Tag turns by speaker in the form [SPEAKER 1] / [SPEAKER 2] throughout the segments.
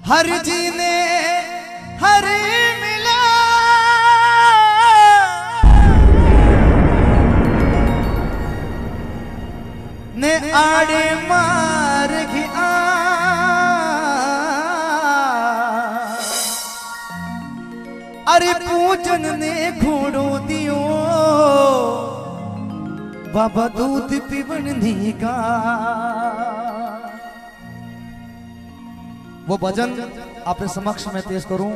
[SPEAKER 1] हर जी ने हर मिला ने आड़े मार गया अरे पूजन ने घोड़ो दियो बाबा दूध पीवन का। वो भजन आपके समक्ष में पेश करूं।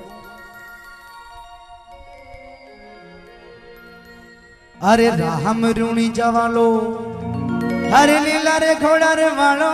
[SPEAKER 1] अरे राम रूणी जवालो हरे लीला रे घोड़ा रे वालो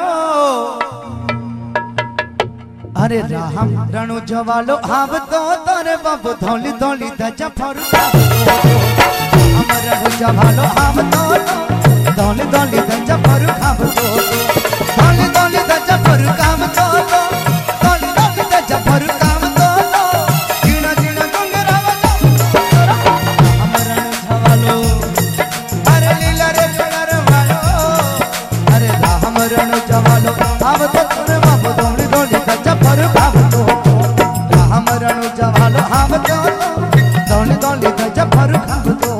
[SPEAKER 1] अरे राम रणु जवालो हाव तो तोरे बाबू धोली धोली दजा फरू हम रणु जवालो हाव तो धोली धोली दजा फरू खाव तो धोली धोली दजा फरू काम तो धोली धोली दजा फरू काम तो जीना जीना गुंगरा वाला हम रणु जवालो हरे लीला रे घोड़ा रे वालो अरे राम रणु जवालो हाव तो तोरे बाबू धोली धोली दजा फरू खाव तो राम रणु जवालो हाव तो धोली धोली दजा फरू खाव तो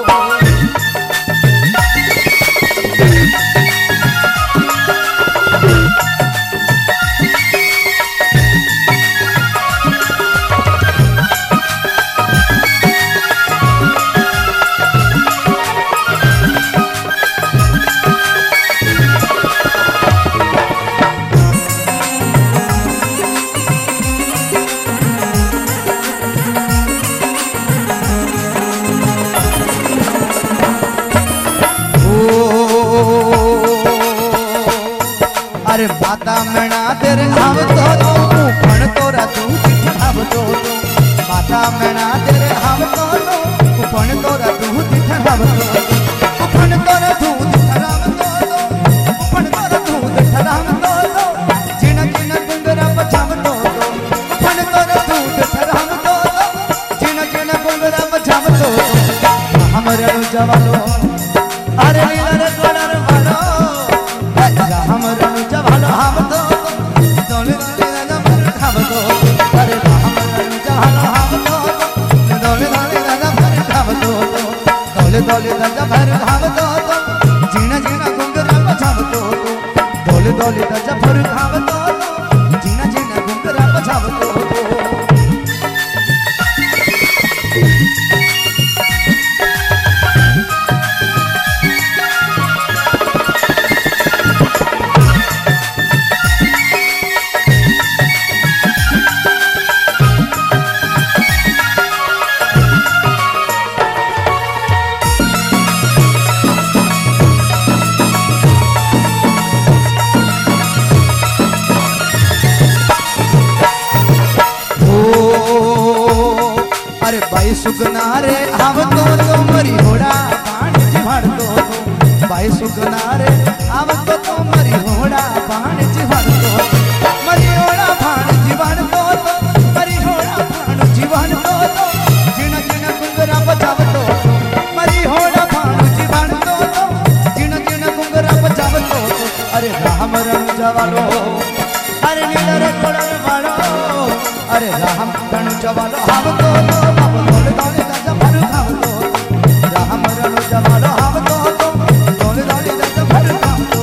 [SPEAKER 1] अरे माता मना तेरे आव तो पण तोरा तू आव तो माता मना तेरे आव तो पण तोरा तू आव तो पण तोरा तू आव तो पण तोरा तू आव तो जिन जिन गुंगरा बचाव तो पण तोरा तू आव तो जिन जिन गुंगरा बचाव तो हम रणु जवालो अरे लीला रे घोड़ा रे वालो हम रणु जवालो हम तो धोली धोली दजा फरू खाव तो अरे हम रणु जवालो हम तो धोली धोली दजा फरू खाव तो धोली धोली दजा फरू खाव तो जीना जीना गुंगरा बचाव तो धोली धोली दजा फरू खाव तो जीना जीना गुंगरा बचाव तो अरे भाई सुगना रे आव तो मरी होड़ा पानी जिवाड़ तो भाई सुगना रे आव तो मरी होड़ा पानी जिवाड़ तो मरी होड़ा पानी जिवाड़ तो मरी होड़ा पानी जिवाड़ तो जिन जिन गुंगरा बचाव तो मरी होड़ा पानी जिवाड़ तो जिन जिन गुंगरा बचाव तो अरे राम रणु जवालो अरे लीला रे घोड़ा रे वालो अरे राम रणु जवालो हाव तो धोली धोली दजा फरू खाव तो राम रणु जवालो हाव तो धोली धोली दजा फरू खाव तो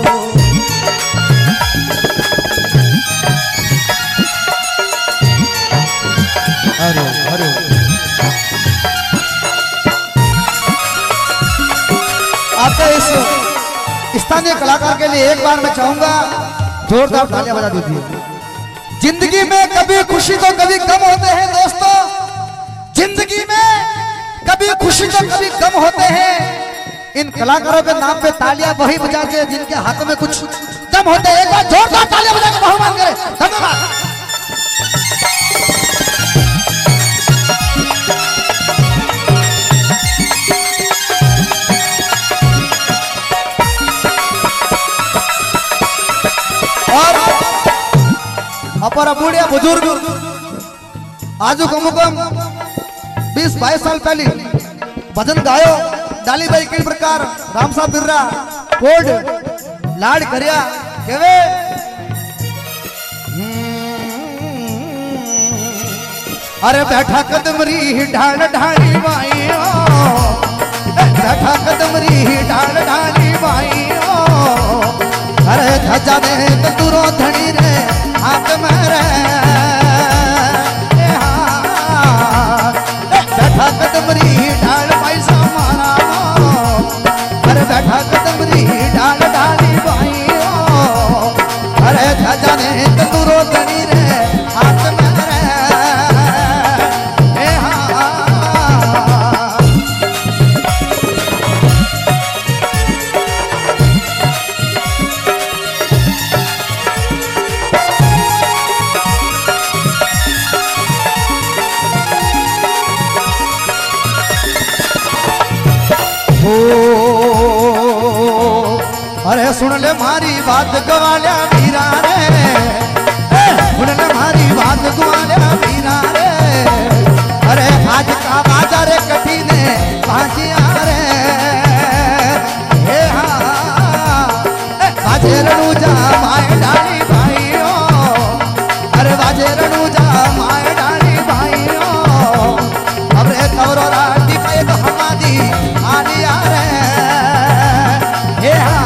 [SPEAKER 1] अरे अरे आपके इस स्थानीय कलाकार के लिए एक बार मैं चाहूंगा जोरदार तालियां बजा दीजिए। जिंदगी में कभी खुशी तो कभी गम होते हैं दोस्तों, जिंदगी में कभी खुशी तो कभी गम होते हैं। इन कलाकारों के नाम पे तालियां वही बजाते हैं जिनके हाथों में कुछ गम होते हैं। एक बार जोरदार तालियां बजा के बहुमान करें। धन्यवाद। और बूढ़िया बुजुर्ग आजू कम 20-22 साल पहले भजन गायो डाली भाई कई प्रकार राम साहब बिर्रा कोड लाड करिया केवे अरे बैठा कदमरी ढाल ढाली माइयो, बैठा कदमरी ढाल ढाली माइयो। अरे धजा दे तंदूरो धनी रे हाथ में रे, बैठा कदमरी ढाल पैसा मारा। अरे बैठा कदमरी ढाल ढाली माइयो। अरे धजा दे तंदूरो धनी रे हाथ में अरे सुन ले मारी बात गवाल्या वीरा रे, सुन ले मारी बात गवाल्या वीरा रे। अरे आज का बाजार कठी ने भाजिया रे, हे हाँ बाजे रणुजा माय डाली भाइयों। अरे बाजे रणुजा माय डाली भाइयों। अब रे कवरो राटी पे तो हमारी आलिया रे, हे हाँ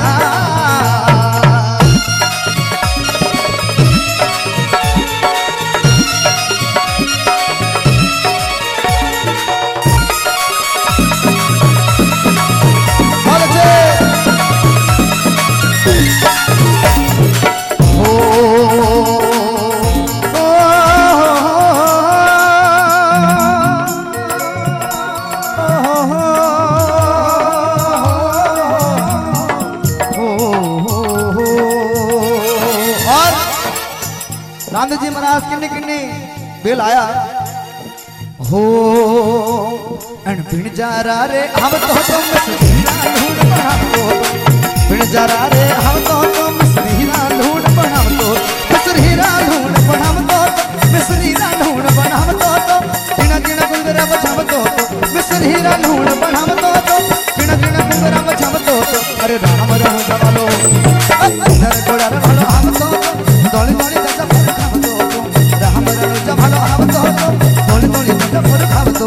[SPEAKER 1] रामदेव जी महाराज किन्नी किन्नी बेल आया हो। अन बिन जारा रे हम तो मिसरीरा ढूंढ बनाम तो, बिन जारा रे हम तो मिसरीरा ढूंढ बनाम तो, मिसरीरा ढूंढ बनाम तो, मिसरीरा ढूंढ बनाम तो, जिना जिना गुंगरा बचाव तो, मिसरीरा ढूंढ बनाम तो, जिना जिना गुंगरा बचाव तो। अरे राम राम जवालो अंदर गोड़ा भालो हम तो, दौड़ी दौड़ी जैसा फल खाव तो, राम राम जवालो हम तो, दौड़ी दौड़ी जैसा फल खाव तो।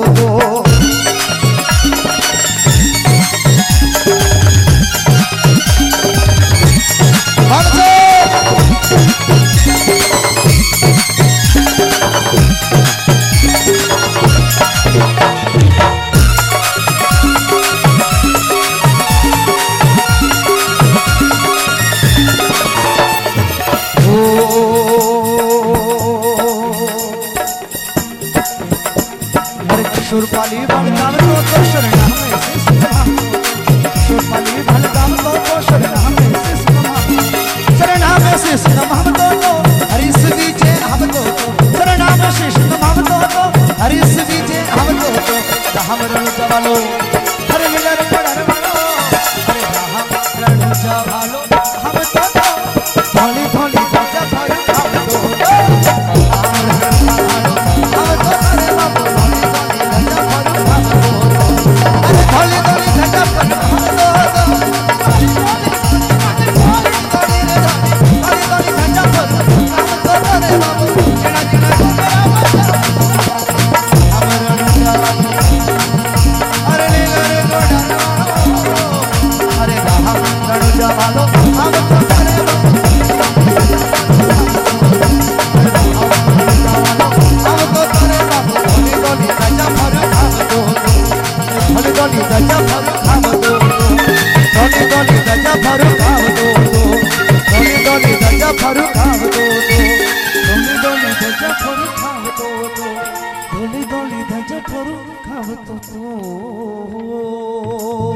[SPEAKER 1] सुरपाली बलगाम तो शरणा में से सुना, सुरपाली बलगाम तो शरणा में से सुना, शरणा में से सुना हम तो हरिस बीजे हम तो, शरणा में से सुना हम तो हरिस बीजे हम तो। हम रण जवालो हरे मिलर पड़र वालो, अरे हम रण जवालो हम तो भोली भोली जजा भर हम तो, होली होली धजा पर हम तो, होली होली धजा पर हम तो रे बाबू, जिना जिना गुंगरा बजा हम रण जवालो। अरे नीला रे गोड़ा अरे हम रण जवालो हम तो रे बाबू, हम तो रे बाबू। होली होली धजा पर हम तो, होली होली धजा पर हम तो, होली होली धजा पर हम तो, होली होली धजा पर हम तो, होली होली धजा पर हम तो, होली होली धजा पर हम तो।